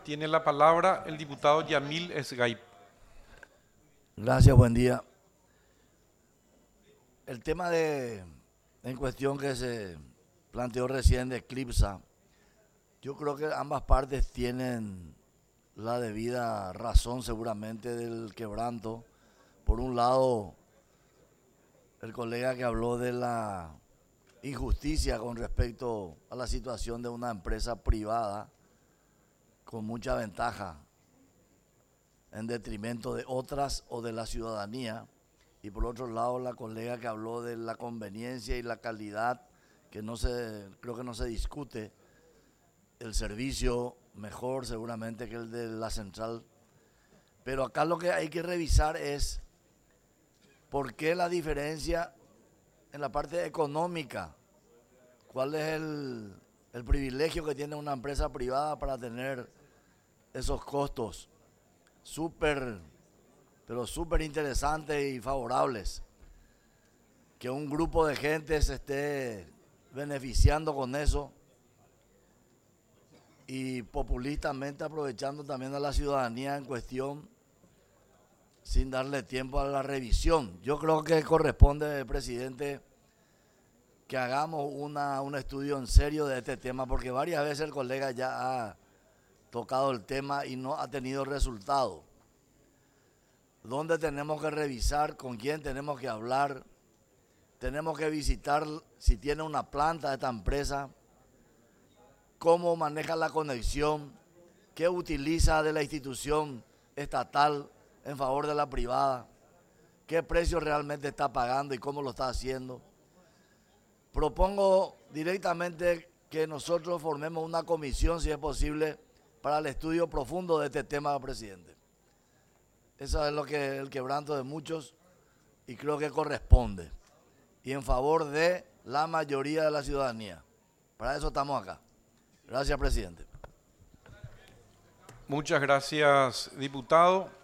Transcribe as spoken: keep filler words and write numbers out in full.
Tiene la palabra el diputado Yamil Esgaip. Gracias, buen día. El tema de, en cuestión que se planteó recién de Eclipsa, yo creo que ambas partes tienen la debida razón seguramente del quebranto. Por un lado, el colega que habló de la injusticia con respecto a la situación de una empresa privada con mucha ventaja en detrimento de otras o de la ciudadanía, y por otro lado la colega que habló de la conveniencia y la calidad, que no se, creo que no se discute, el servicio mejor seguramente que el de la central, pero acá lo que hay que revisar es por qué la diferencia en la parte económica, cuál es el, el privilegio que tiene una empresa privada para tener esos costos súper, pero súper interesantes y favorables, que un grupo de gente se esté beneficiando con eso y populistamente aprovechando también a la ciudadanía en cuestión sin darle tiempo a la revisión. Yo creo que corresponde, presidente, que hagamos una, un estudio en serio de este tema, porque varias veces el colega ya ha tocado el tema y no ha tenido resultado. ¿Dónde tenemos que revisar? ¿Con quién tenemos que hablar? Tenemos que visitar si tiene una planta esta empresa, cómo maneja la conexión, qué utiliza de la institución estatal en favor de la privada, qué precio realmente está pagando y cómo lo está haciendo. Propongo directamente que nosotros formemos una comisión, si es posible, para el estudio profundo de este tema, presidente. Eso es lo que el quebranto de muchos y creo que corresponde. Y en favor de la mayoría de la ciudadanía. Para eso estamos acá. Gracias, presidente. Muchas gracias, diputado.